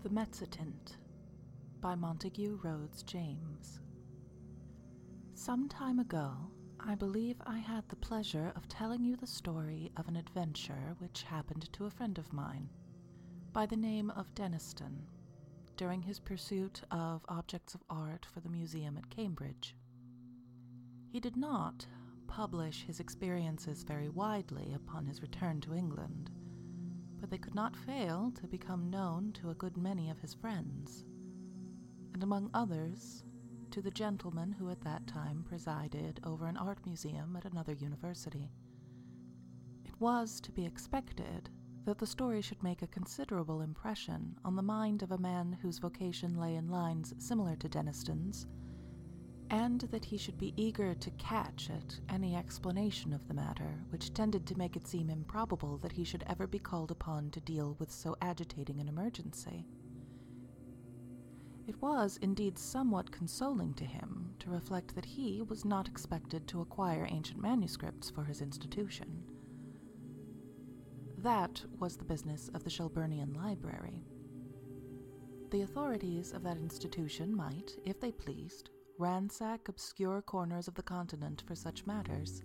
The Mezzotint by Montague Rhodes James. Some time ago, I believe I had the pleasure of telling you the story of an adventure which happened to a friend of mine, by the name of Denniston, during his pursuit of objects of art for the museum at Cambridge. He did not publish his experiences very widely upon his return to England, but they could not fail to become known to a good many of his friends, and among others, to the gentleman who at that time presided over an art museum at another university. It was to be expected that the story should make a considerable impression on the mind of a man whose vocation lay in lines similar to Denniston's, and that he should be eager to catch at any explanation of the matter which tended to make it seem improbable that he should ever be called upon to deal with so agitating an emergency. It was indeed somewhat consoling to him to reflect that he was not expected to acquire ancient manuscripts for his institution. That was the business of the Shelburnian Library. The authorities of that institution might, if they pleased, ransack obscure corners of the continent for such matters.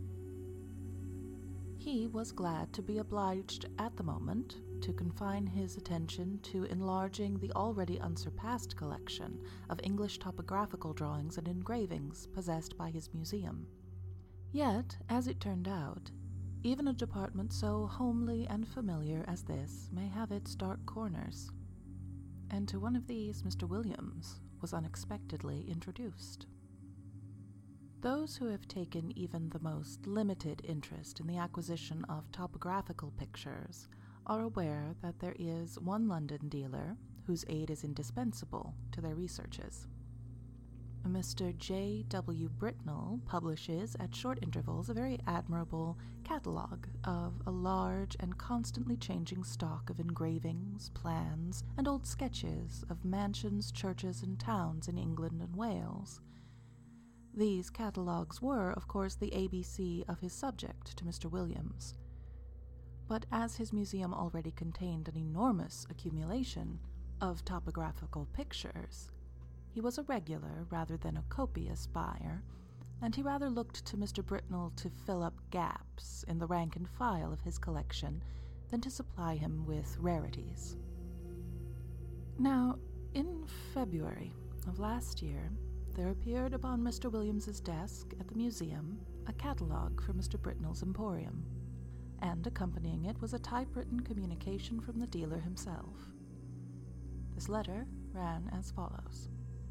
He was glad to be obliged at the moment to confine his attention to enlarging the already unsurpassed collection of English topographical drawings and engravings possessed by his museum. Yet, as it turned out, even a department so homely and familiar as this may have its dark corners, and to one of these Mr. Williams was unexpectedly introduced. Those who have taken even the most limited interest in the acquisition of topographical pictures are aware that there is one London dealer whose aid is indispensable to their researches. Mr. J. W. Britnell publishes at short intervals a very admirable catalogue of a large and constantly changing stock of engravings, plans, and old sketches of mansions, churches, and towns in England and Wales. These catalogues were, of course, the ABC of his subject to Mr. Williams. But as his museum already contained an enormous accumulation of topographical pictures, he was a regular rather than a copious buyer, and he rather looked to Mr. Britnell to fill up gaps in the rank and file of his collection than to supply him with rarities. Now, in February of last year, there appeared upon Mr. Williams's desk at the museum a catalogue for Mr. Britnell's emporium, and accompanying it was a typewritten communication from the dealer himself. This letter ran as follows.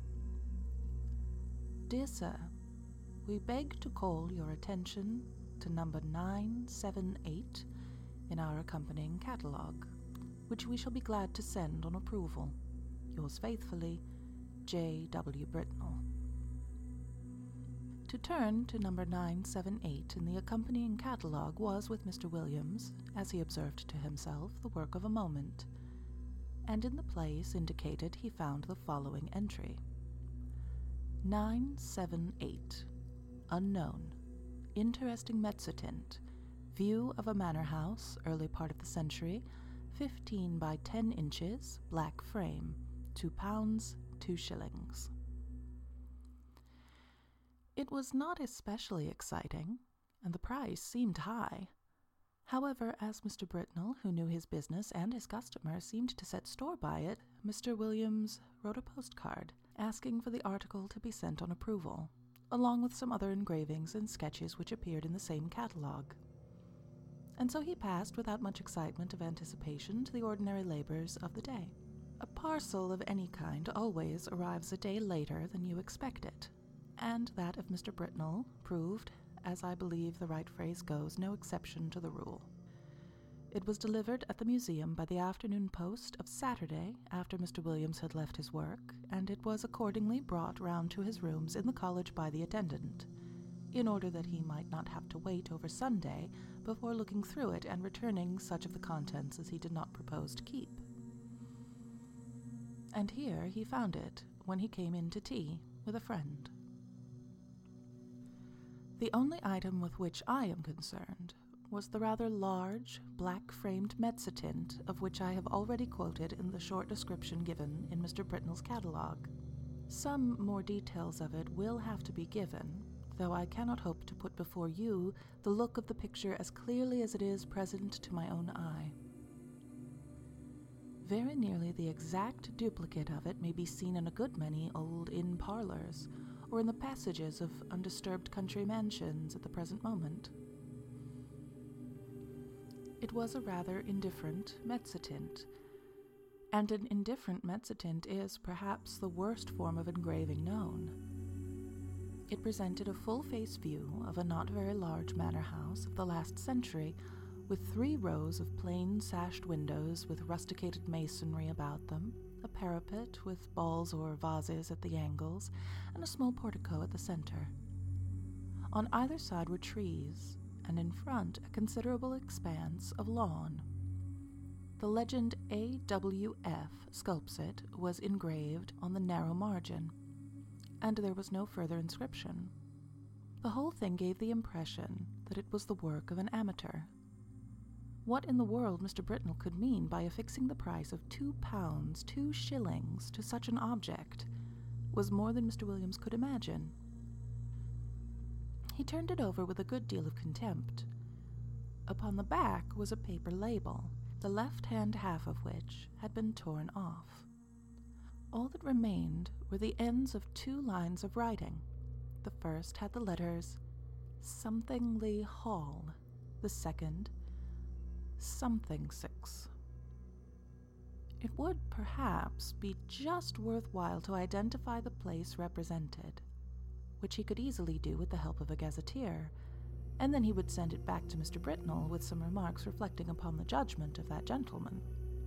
Dear Sir, we beg to call your attention to number 978 in our accompanying catalogue, which we shall be glad to send on approval. Yours faithfully, J. W. Britnell. To turn to number 978 in the accompanying catalogue was, with Mr. Williams, as he observed to himself, the work of a moment, and in the place indicated he found the following entry. 978. Unknown. Interesting mezzotint. View of a manor house, early part of the century, 15 by 10 inches, black frame, £2, 2 shillings. It was not especially exciting, and the price seemed high. However, as Mr. Britnell, who knew his business and his customer, seemed to set store by it, Mr. Williams wrote a postcard asking for the article to be sent on approval, along with some other engravings and sketches which appeared in the same catalogue. And so he passed without much excitement of anticipation to the ordinary labors of the day. A parcel of any kind always arrives a day later than you expect it, and that of Mr. Britnell proved, as I believe the right phrase goes, no exception to the rule. It was delivered at the museum by the afternoon post of Saturday after Mr. Williams had left his work, and it was accordingly brought round to his rooms in the college by the attendant, in order that he might not have to wait over Sunday before looking through it and returning such of the contents as he did not propose to keep. And here he found it when he came in to tea with a friend. The only item with which I am concerned was the rather large, black-framed mezzotint of which I have already quoted in the short description given in Mr. Britnell's catalogue. Some more details of it will have to be given, though I cannot hope to put before you the look of the picture as clearly as it is present to my own eye. Very nearly the exact duplicate of it may be seen in a good many old inn parlours, or in the passages of undisturbed country mansions at the present moment. It was a rather indifferent mezzotint, and an indifferent mezzotint is, perhaps, the worst form of engraving known. It presented a full-face view of a not very large manor house of the last century, with 3 rows of plain sashed windows with rusticated masonry about them, a parapet with balls or vases at the angles, and a small portico at the center. On either side were trees, and in front a considerable expanse of lawn. The legend AWF Sculpsit was engraved on the narrow margin, and there was no further inscription. The whole thing gave the impression that it was the work of an amateur. What in the world Mr. Britnell could mean by affixing the price of £2, 2 shillings, to such an object was more than Mr. Williams could imagine. He turned it over with a good deal of contempt. Upon the back was a paper label, the left-hand half of which had been torn off. All that remained were the ends of 2 lines of writing. The first had the letters Somethingly Hall, the second Something 6. It would, perhaps, be just worthwhile to identify the place represented, which he could easily do with the help of a gazetteer, and then he would send it back to Mr. Britnell with some remarks reflecting upon the judgment of that gentleman.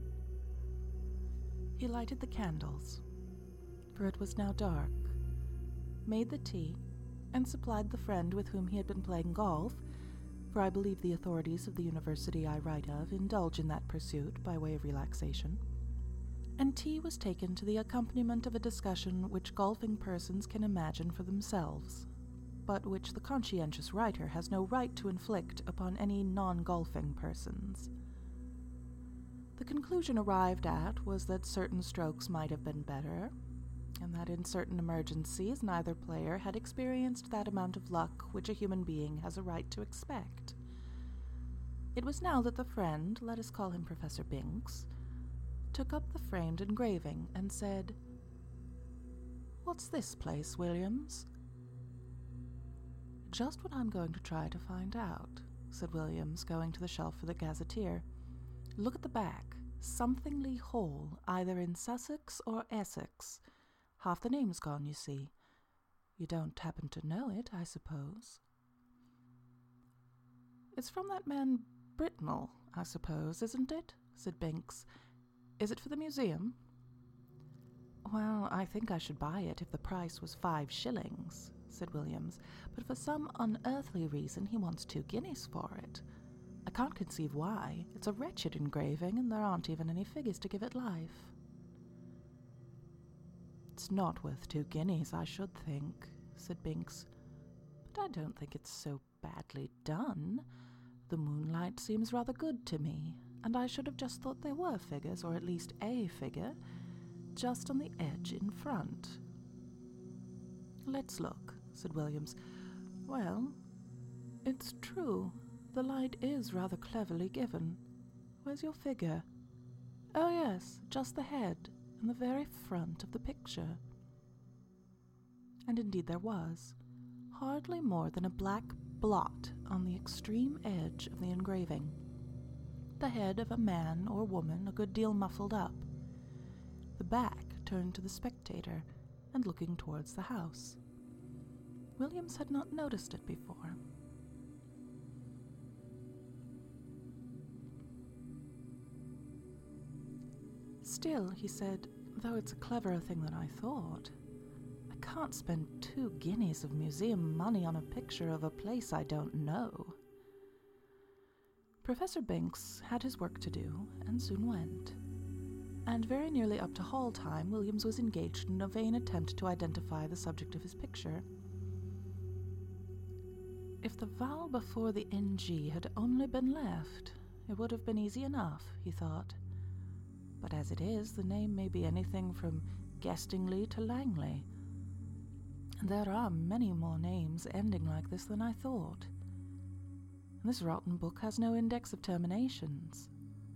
He lighted the candles, for it was now dark, made the tea, and supplied the friend with whom he had been playing golf, for I believe the authorities of the university I write of indulge in that pursuit by way of relaxation, and tea was taken to the accompaniment of a discussion which golfing persons can imagine for themselves, but which the conscientious writer has no right to inflict upon any non-golfing persons. The conclusion arrived at was that certain strokes might have been better, and that in certain emergencies neither player had experienced that amount of luck which a human being has a right to expect. It was now that the friend, let us call him Professor Binks, took up the framed engraving and said, "What's this place, Williams?" "Just what I'm going to try to find out," said Williams, going to the shelf for the gazetteer. "Look at the back. Somethingly Hall, either in Sussex or Essex. Half the name's gone, you see. You don't happen to know it, I suppose?" "It's from that man Britnell, I suppose, isn't it?" said Binks. "Is it for the museum?" "Well, I think I should buy it if the price was 5 shillings, said Williams, "but for some unearthly reason he wants 2 guineas for it. I can't conceive why. It's a wretched engraving, and there aren't even any figures to give it life." "It's not worth 2 guineas, I should think," said Binks. "But I don't think it's so badly done. The moonlight seems rather good to me, and I should have just thought there were figures, or at least a figure, just on the edge in front." "Let's look," said Williams. "Well, it's true. The light is rather cleverly given. Where's your figure? Oh, yes, just the head, in the very front of the picture." And indeed there was, hardly more than a black blot on the extreme edge of the engraving, the head of a man or woman a good deal muffled up, the back turned to the spectator and looking towards the house. Williams had not noticed it before. "Still," he said, "though it's a cleverer thing than I thought, I can't spend 2 guineas of museum money on a picture of a place I don't know." Professor Binks had his work to do, and soon went. And very nearly up to hall time, Williams was engaged in a vain attempt to identify the subject of his picture. If the vowel before the ng had only been left, it would have been easy enough, he thought. But as it is, the name may be anything from Guestingley to Langley. And there are many more names ending like this than I thought. And this rotten book has no index of terminations.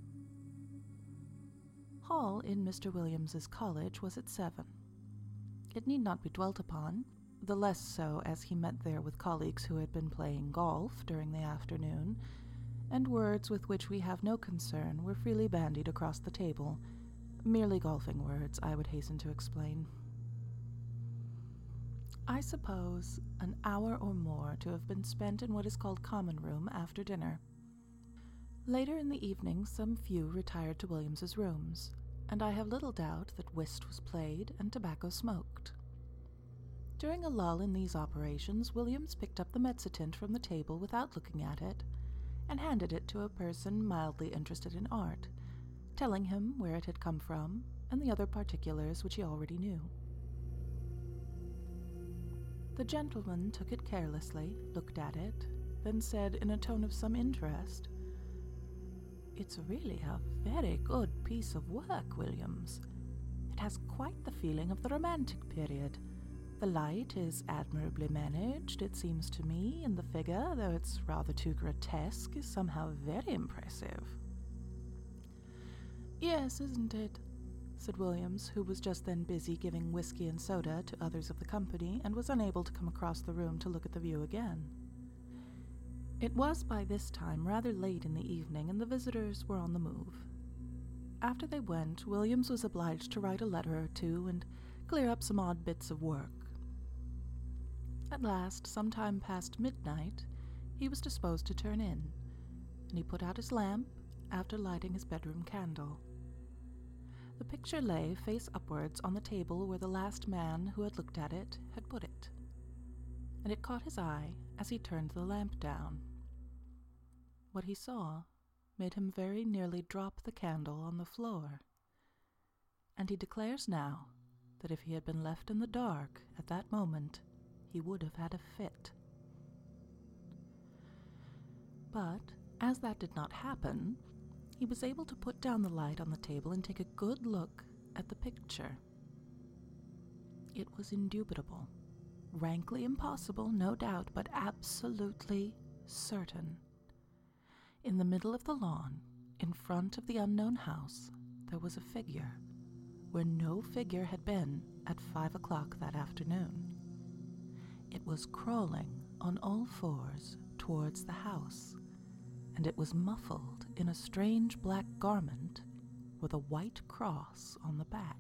Hall in Mr. Williams's college was at 7. It need not be dwelt upon, the less so as he met there with colleagues who had been playing golf during the afternoon, and words with which we have no concern were freely bandied across the table. Merely golfing words, I would hasten to explain. I suppose an hour or more to have been spent in what is called common room after dinner. Later in the evening some few retired to Williams's rooms, and I have little doubt that whist was played and tobacco smoked. During a lull in these operations, Williams picked up the Mezzotint from the table without looking at it, and handed it to a person mildly interested in art, telling him where it had come from, and the other particulars which he already knew. The gentleman took it carelessly, looked at it, then said in a tone of some interest, "It's really a very good piece of work, Williams. It has quite the feeling of the Romantic period. The light is admirably managed, it seems to me, and the figure, though it's rather too grotesque, is somehow very impressive." "Yes, isn't it?" said Williams, who was just then busy giving whiskey and soda to others of the company, and was unable to come across the room to look at the view again. It was by this time rather late in the evening, and the visitors were on the move. After they went, Williams was obliged to write a letter or two and clear up some odd bits of work. At last, some time past midnight, he was disposed to turn in, and he put out his lamp after lighting his bedroom candle. The picture lay face upwards on the table where the last man who had looked at it had put it, and it caught his eye as he turned the lamp down. What he saw made him very nearly drop the candle on the floor, and he declares now that if he had been left in the dark at that moment, he would have had a fit. But, as that did not happen, he was able to put down the light on the table and take a good look at the picture. It was indubitable, rankly impossible, no doubt, but absolutely certain. In the middle of the lawn, in front of the unknown house, there was a figure, where no figure had been at 5 o'clock that afternoon. It was crawling on all fours towards the house, and it was muffled in a strange black garment with a white cross on the back.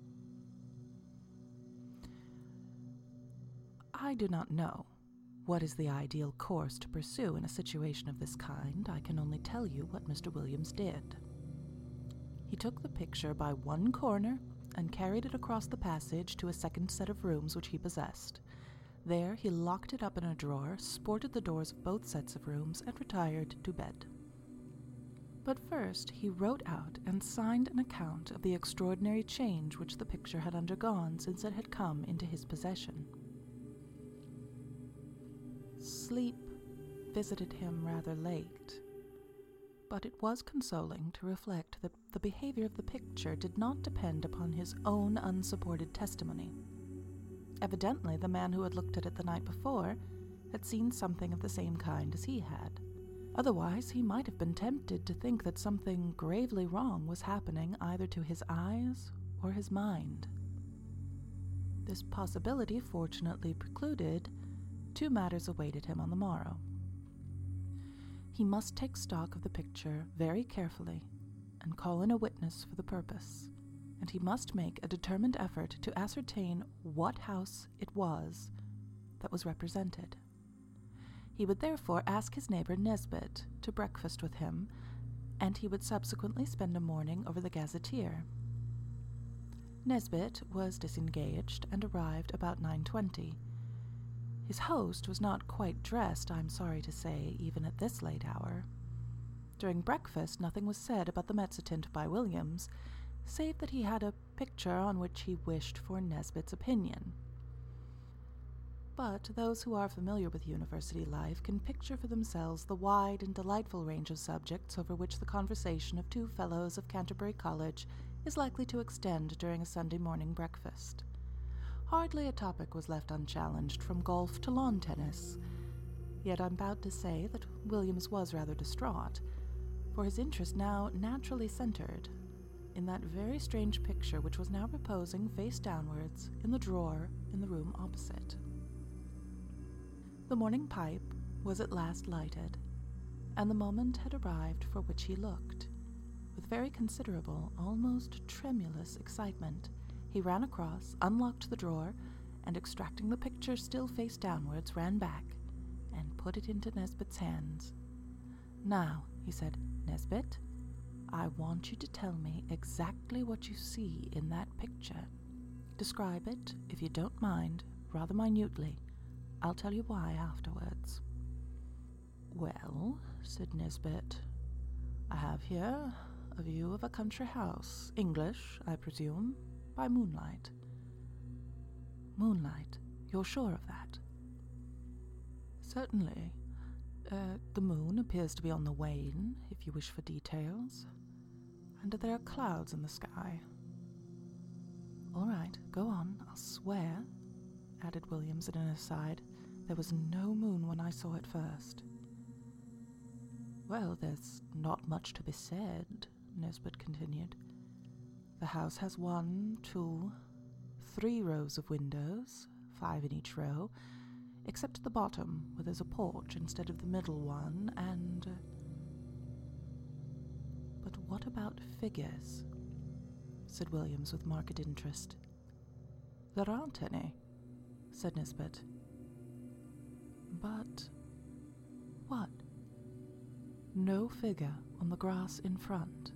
I do not know what is the ideal course to pursue in a situation of this kind. I can only tell you what Mr. Williams did. He took the picture by one corner and carried it across the passage to a second set of rooms which he possessed. There he locked it up in a drawer, sported the doors of both sets of rooms, and retired to bed. But first he wrote out and signed an account of the extraordinary change which the picture had undergone since it had come into his possession. Sleep visited him rather late, but it was consoling to reflect that the behavior of the picture did not depend upon his own unsupported testimony. Evidently, the man who had looked at it the night before had seen something of the same kind as he had. Otherwise, he might have been tempted to think that something gravely wrong was happening either to his eyes or his mind. This possibility fortunately precluded, two matters awaited him on the morrow. He must take stock of the picture very carefully and call in a witness for the purpose, and he must make a determined effort to ascertain what house it was that was represented. He would therefore ask his neighbor Nesbit to breakfast with him, and he would subsequently spend a morning over the Gazetteer. Nesbit was disengaged and arrived about 9:20. His host was not quite dressed, I'm sorry to say, even at this late hour. During breakfast nothing was said about the Mezzotint by Williams, save that he had a picture on which he wished for Nesbit's opinion. But those who are familiar with university life can picture for themselves the wide and delightful range of subjects over which the conversation of two fellows of Canterbury College is likely to extend during a Sunday morning breakfast. Hardly a topic was left unchallenged, from golf to lawn tennis. Yet I'm bound to say that Williams was rather distraught, for his interest now naturally centered in that very strange picture which was now reposing face downwards in the drawer in the room opposite. The morning pipe was at last lighted, and the moment had arrived for which he looked. With very considerable, almost tremulous excitement, he ran across, unlocked the drawer, and extracting the picture still face downwards, ran back and put it into Nesbit's hands. "Now," he said, "Nesbit, I want you to tell me exactly what you see in that picture. Describe it, if you don't mind, rather minutely. I'll tell you why afterwards." "Well," said Nesbit, "I have here a view of a country house, English, I presume, by moonlight." "Moonlight? You're sure of that?" "Certainly. The moon appears to be on the wane, if you wish for details, and there are clouds in the sky." "All right, go on. I'll swear," added Williams in an aside, "there was no moon when I saw it first." "Well, there's not much to be said," Nesbit continued. "The house has 1, 2, 3 rows of windows, 5 in each row, except at the bottom, where there's a porch instead of the middle one, and... But what about figures?" said Williams with marked interest. "There aren't any," said Nesbit. "But... what?" "No figure on the grass in front."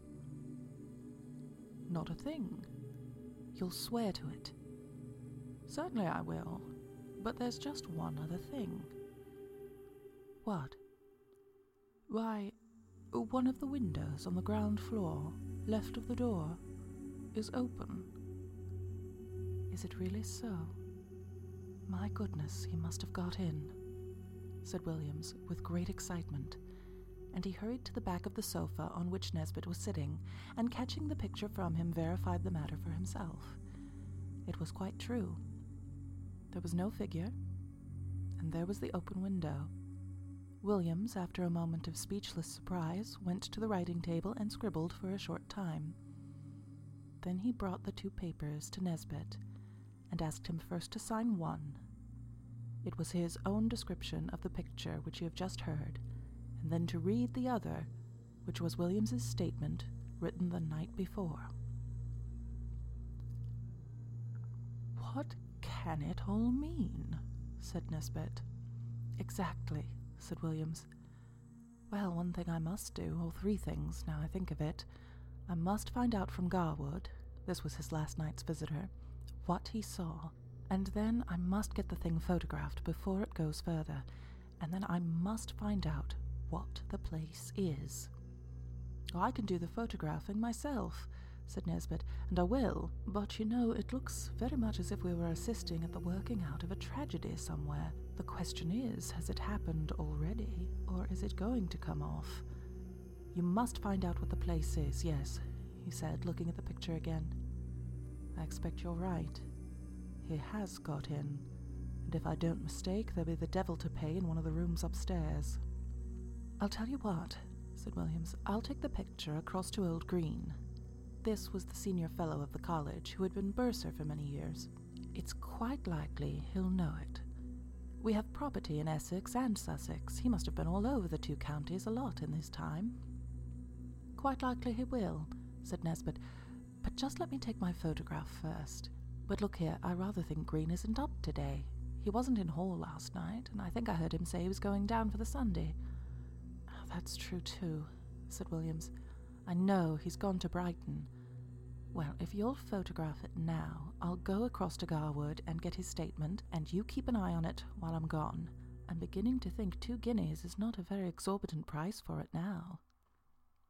"Not a thing. You'll swear to it?" "Certainly I will. But there's just one other thing." "What?" "Why, one of the windows on the ground floor, left of the door, is open." "Is it really so? My goodness, he must have got in," said Williams with great excitement, and he hurried to the back of the sofa on which Nesbit was sitting, and catching the picture from him verified the matter for himself. It was quite true. There was no figure, and there was the open window. Williams, after a moment of speechless surprise, went to the writing table and scribbled for a short time. Then he brought the 2 papers to Nesbit, and asked him first to sign one. It was his own description of the picture which you have just heard, and then to read the other, which was Williams's statement written the night before. "What can it all mean?" said Nesbit. "Exactly," said Williams. "Well, one thing I must do, or 3 things, now I think of it. I must find out from Garwood," this was his last night's visitor, "what he saw, and then I must get the thing photographed before it goes further, and then I must find out what the place is." "I can do the photographing myself," said Nesbit, "and I will, but you know, it looks very much as if we were assisting at the working out of a tragedy somewhere. The question is, has it happened already, or is it going to come off? You must find out what the place is, yes," he said, looking at the picture again. "I expect you're right. He has got in, and if I don't mistake, there'll be the devil to pay in one of the rooms upstairs." "I'll tell you what," said Williams, "I'll take the picture across to Old Green." This was the senior fellow of the college, who had been bursar for many years. "It's quite likely he'll know it. We have property in Essex and Sussex. He must have been all over the 2 counties a lot in his time." "Quite likely he will," said Nesbit, "but just let me take my photograph first. But look here, I rather think Green isn't up today. He wasn't in hall last night, and I think I heard him say he was going down for the Sunday." "Oh, that's true too," said Williams. "I know he's gone to Brighton. Well, if you'll photograph it now, I'll go across to Garwood and get his statement, and you keep an eye on it while I'm gone. I'm beginning to think 2 guineas is not a very exorbitant price for it now."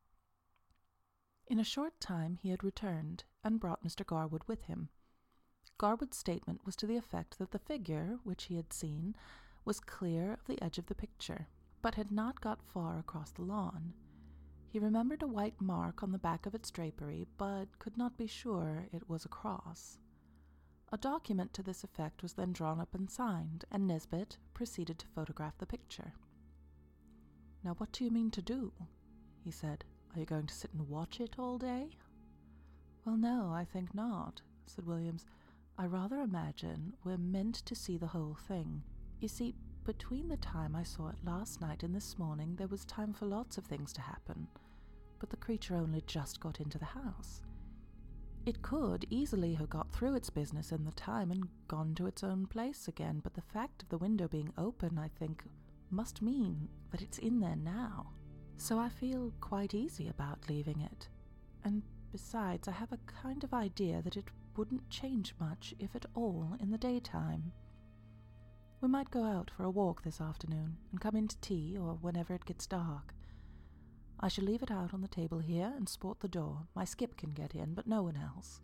In a short time he had returned, and brought Mr. Garwood with him. Garwood's statement was to the effect that the figure, which he had seen, was clear of the edge of the picture, but had not got far across the lawn. He remembered a white mark on the back of its drapery, but could not be sure it was a cross. A document to this effect was then drawn up and signed, and Nisbet proceeded to photograph the picture. "Now what do you mean to do?" he said. "Are you going to sit and watch it all day?" "Well, no, I think not," said Williams. "I rather imagine we're meant to see the whole thing. You see, between the time I saw it last night and this morning, there was time for lots of things to happen, but the creature only just got into the house. It could easily have got through its business in the time and gone to its own place again, but the fact of the window being open, I think, must mean that it's in there now. So I feel quite easy about leaving it. And besides, I have a kind of idea that it wouldn't change much, if at all, in the daytime. We might go out for a walk this afternoon and come in to tea or whenever it gets dark. I shall leave it out on the table here and sport the door. My skip can get in, but no one else."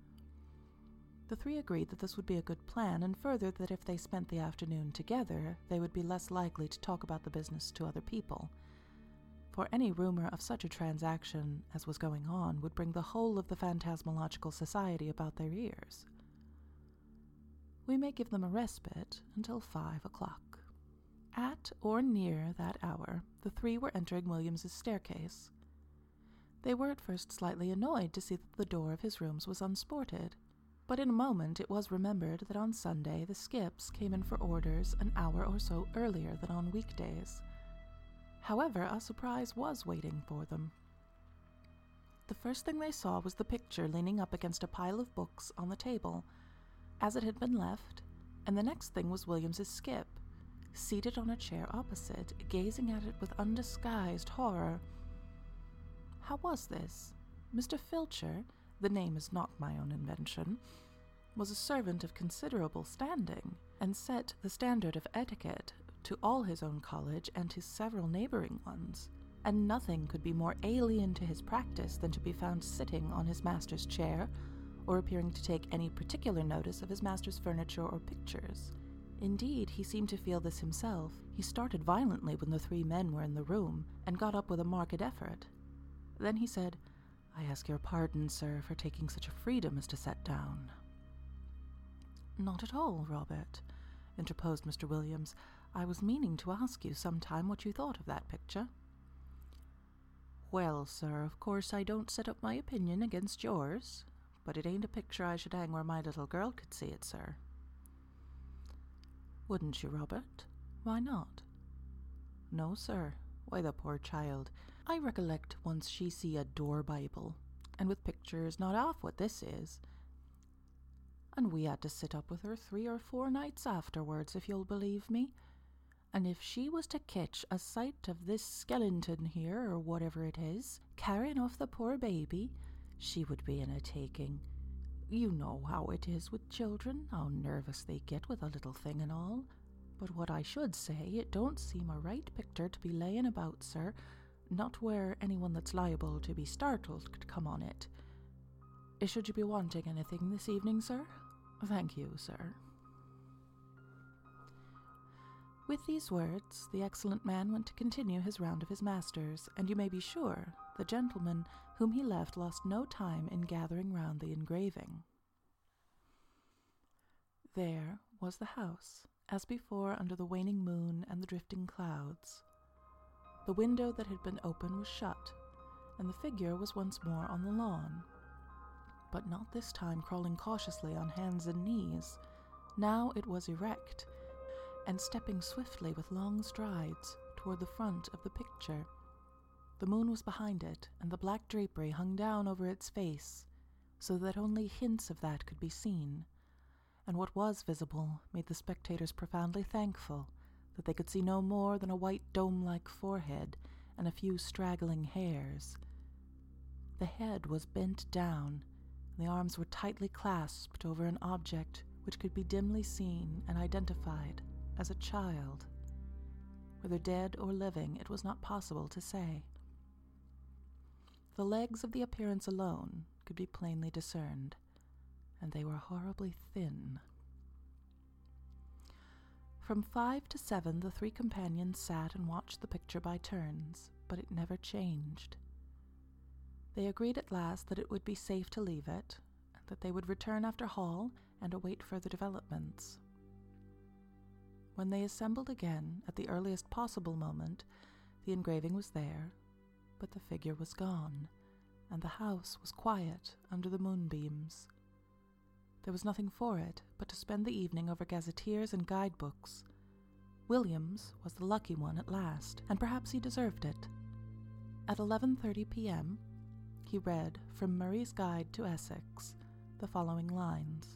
The three agreed that this would be a good plan, and further that if they spent the afternoon together, they would be less likely to talk about the business to other people. For any rumor of such a transaction as was going on would bring the whole of the Phantasmalogical Society about their ears. "We may give them a respite until 5 o'clock. At or near that hour, the three were entering Williams's staircase. They were at first slightly annoyed to see that the door of his rooms was unsported, but in a moment it was remembered that on Sunday the skips came in for orders an hour or so earlier than on weekdays. However, a surprise was waiting for them. The first thing they saw was the picture leaning up against a pile of books on the table, as it had been left, and the next thing was Williams's skip, seated on a chair opposite, gazing at it with undisguised horror. How was this? Mr. Filcher, the name is not my own invention, was a servant of considerable standing, and set the standard of etiquette to all his own college and to several neighboring ones, and nothing could be more alien to his practice than to be found sitting on his master's chair, or appearing to take any particular notice of his master's furniture or pictures. Indeed, he seemed to feel this himself. He started violently when the three men were in the room, and got up with a marked effort. Then he said, "I ask your pardon, sir, for taking such a freedom as to set down." "Not at all, Robert," interposed Mr. Williams. "I was meaning to ask you some time what you thought of that picture." "Well, sir, of course I don't set up my opinion against yours, but it ain't a picture I should hang where my little girl could see it, sir." "Wouldn't you, Robert? Why not?" "No, sir. Why, the poor child. I recollect once she see a door Bible, and with pictures not half what this is, and we had to sit up with her 3 or 4 nights afterwards, if you'll believe me. And if she was to catch a sight of this skeleton here, or whatever it is, carrying off the poor baby, she would be in a taking. You know how it is with children, how nervous they get with a little thing and all. But what I should say, it don't seem a right picture to be laying about, sir, not where anyone that's liable to be startled could come on it. Should you be wanting anything this evening, sir? Thank you, sir." With these words, the excellent man went to continue his round of his masters, and you may be sure the gentleman whom he left lost no time in gathering round the engraving. There was the house, as before, under the waning moon and the drifting clouds. The window that had been open was shut, and the figure was once more on the lawn, but not this time crawling cautiously on hands and knees. Now it was erect, and stepping swiftly with long strides toward the front of the picture. The moon was behind it, and the black drapery hung down over its face, so that only hints of that could be seen, and what was visible made the spectators profoundly thankful that they could see no more than a white dome-like forehead and a few straggling hairs. The head was bent down, and the arms were tightly clasped over an object which could be dimly seen and identified as a child. Whether dead or living, it was not possible to say. The legs of the appearance alone could be plainly discerned, and they were horribly thin. From 5 to 7 the three companions sat and watched the picture by turns, but it never changed. They agreed at last that it would be safe to leave it, and that they would return after Hall and await further developments. When they assembled again at the earliest possible moment, the engraving was there, but the figure was gone, and the house was quiet under the moonbeams. There was nothing for it but to spend the evening over gazetteers and guidebooks. Williams was the lucky one at last, and perhaps he deserved it. At 11:30 p.m., he read from Murray's Guide to Essex the following lines: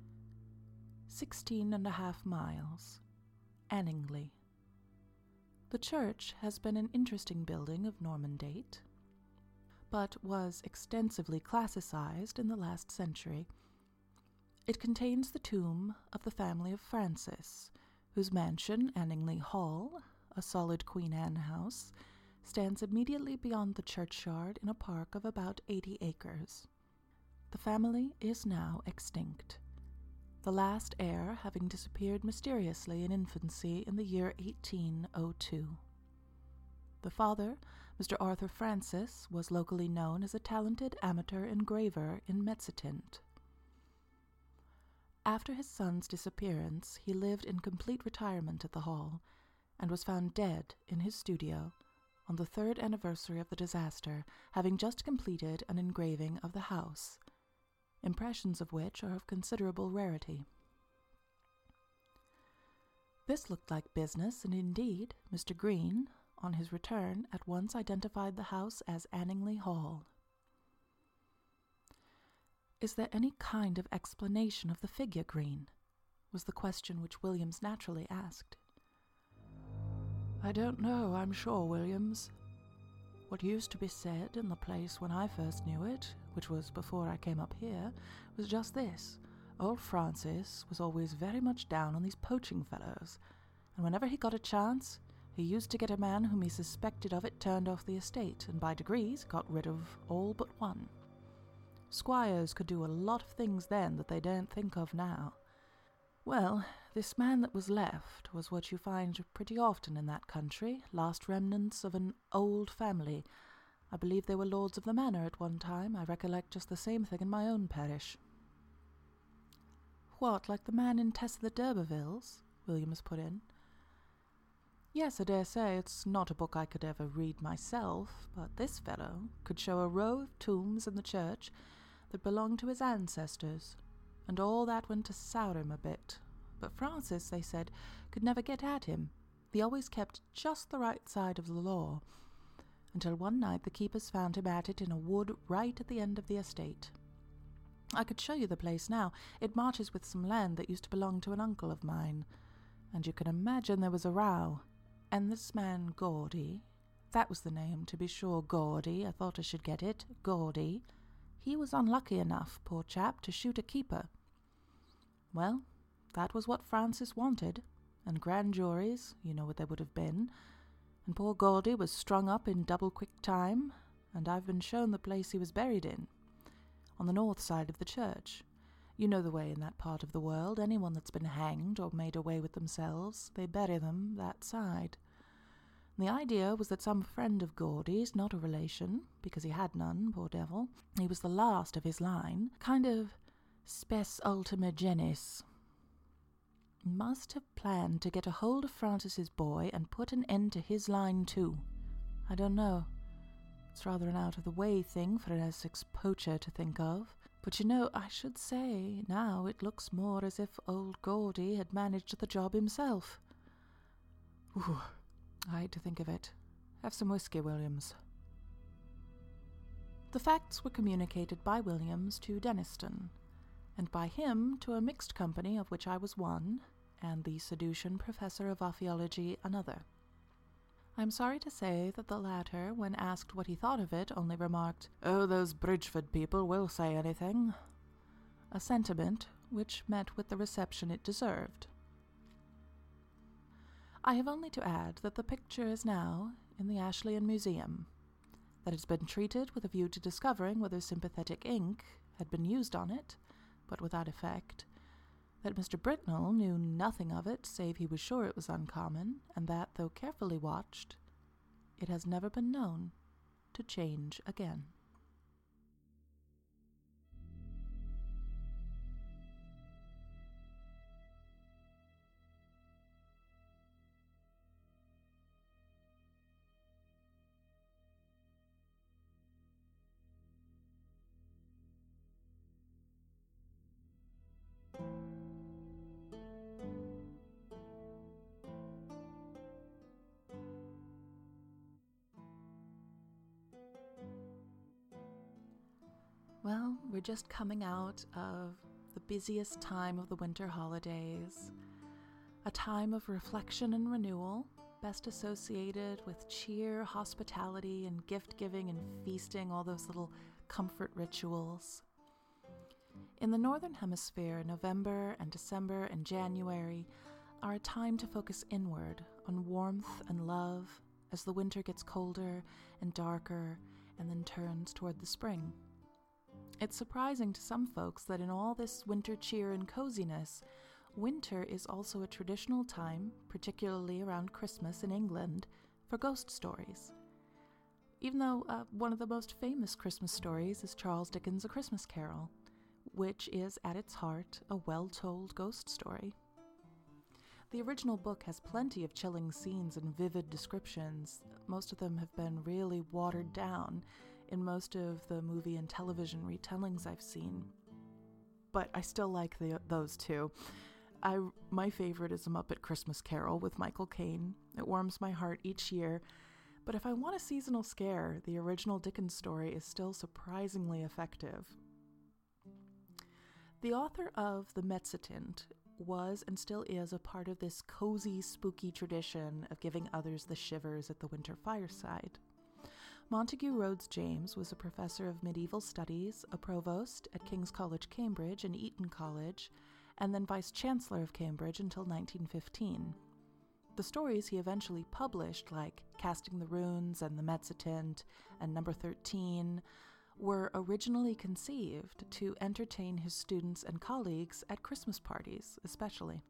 16.5 miles, Anningley. The church has been an interesting building of Norman date, but was extensively classicized in the last century. It contains the tomb of the family of Francis, whose mansion, Anningley Hall, a solid Queen Anne house, stands immediately beyond the churchyard in a park of about 80 acres. The family is now extinct, the last heir having disappeared mysteriously in infancy in the year 1802. The father, Mr. Arthur Francis, was locally known as a talented amateur engraver in Mezzotint. After his son's disappearance, he lived in complete retirement at the Hall, and was found dead in his studio on the 3rd anniversary of the disaster, having just completed an engraving of the house, impressions of which are of considerable rarity. This looked like business, and indeed, Mr. Green, on his return, at once identified the house as Anningley Hall. "Is there any kind of explanation of the figure, Green?" was the question which Williams naturally asked. "I don't know, I'm sure, Williams. What used to be said in the place when I first knew it, which was before I came up here, was just this. Old Francis was always very much down on these poaching fellows, and whenever he got a chance, he used to get a man whom he suspected of it turned off the estate, and by degrees got rid of all but one. Squires could do a lot of things then that they don't think of now. Well, this man that was left was what you find pretty often in that country, last remnants of an old family. I believe they were lords of the manor at one time. I recollect just the same thing in my own parish." "What, like the man in Tess of the d'Urbervilles?" Williams put in. "Yes, I dare say it's not a book I could ever read myself, but this fellow could show a row of tombs in the church that belonged to his ancestors, and all that went to sour him a bit. But Francis, they said, could never get at him. He always kept just the right side of the law, until one night the keepers found him at it in a wood right at the end of the estate. I could show you the place now. It marches with some land that used to belong to an uncle of mine, and you can imagine there was a row. And this man Gaudy, that was the name, to be sure, Gaudy, I thought I should get it, Gaudy, he was unlucky enough, poor chap, to shoot a keeper. Well, that was what Francis wanted, and grand juries, you know what they would have been, and poor Gaudy was strung up in double-quick time, and I've been shown the place he was buried in, on the north side of the church. You know the way in that part of the world. Anyone that's been hanged or made away with themselves, they bury them that side. And the idea was that some friend of Gaudy's, not a relation, because he had none, poor devil, he was the last of his line, kind of spes ultima genus, must have planned to get a hold of Francis's boy and put an end to his line too. I don't know. It's rather an out-of-the-way thing for an Essex poacher to think of. But you know, I should say now it looks more as if old Gaudy had managed the job himself. Ooh, I hate to think of it. Have some whiskey, Williams." The facts were communicated by Williams to Denniston, and by him to a mixed company of which I was one, and the Sedution Professor of Ophiology another. I am sorry to say that the latter, when asked what he thought of it, only remarked, "Oh, those Bridgeford people will say anything," a sentiment which met with the reception it deserved. I have only to add that the picture is now in the Ashleyan Museum, that it's been treated with a view to discovering whether sympathetic ink had been used on it, but without effect, that Mr. Britnell knew nothing of it save he was sure it was uncommon, and that, though carefully watched, it has never been known to change again. Well, we're just coming out of the busiest time of the winter holidays, a time of reflection and renewal, best associated with cheer, hospitality, and gift-giving and feasting, all those little comfort rituals. In the Northern Hemisphere, November and December and January are a time to focus inward on warmth and love as the winter gets colder and darker and then turns toward the spring. It's surprising to some folks that in all this winter cheer and coziness, winter is also a traditional time, particularly around Christmas in England, for ghost stories. Even though one of the most famous Christmas stories is Charles Dickens' A Christmas Carol, which is at its heart a well-told ghost story. The original book has plenty of chilling scenes and vivid descriptions. Most of them have been really watered down in most of the movie and television retellings I've seen. But I still like those too. My favorite is A Muppet Christmas Carol with Michael Caine. It warms my heart each year. But if I want a seasonal scare, the original Dickens story is still surprisingly effective. The author of The Mezzotint was and still is a part of this cozy, spooky tradition of giving others the shivers at the winter fireside. Montague Rhodes James was a professor of medieval studies, a provost at King's College, Cambridge, and Eton College, and then vice-chancellor of Cambridge until 1915. The stories he eventually published, like Casting the Runes and The Mezzotint and Number 13, were originally conceived to entertain his students and colleagues at Christmas parties, especially.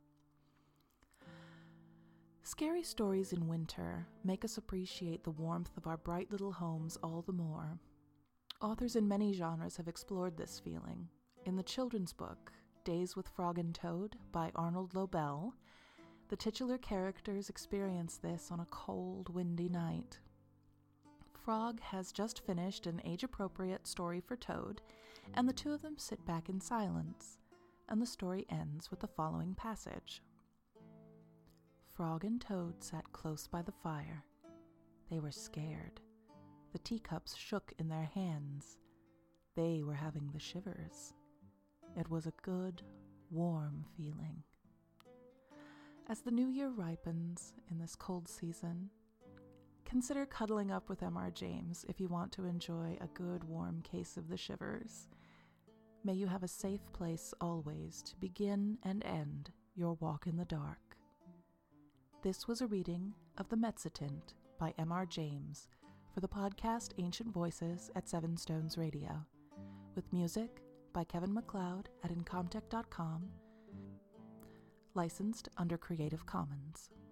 Scary stories in winter make us appreciate the warmth of our bright little homes all the more. Authors in many genres have explored this feeling. In the children's book, Days with Frog and Toad by Arnold Lobel, the titular characters experience this on a cold, windy night. Frog has just finished an age-appropriate story for Toad, and the two of them sit back in silence, and the story ends with the following passage. Frog and Toad sat close by the fire. They were scared. The teacups shook in their hands. They were having the shivers. It was a good, warm feeling. As the new year ripens in this cold season, consider cuddling up with M.R. James if you want to enjoy a good, warm case of the shivers. May you have a safe place always to begin and end your walk in the dark. This was a reading of The Mezzotint by M.R. James for the podcast Ancient Voices at Seven Stones Radio, with music by Kevin MacLeod at Incomtech.com, licensed under Creative Commons.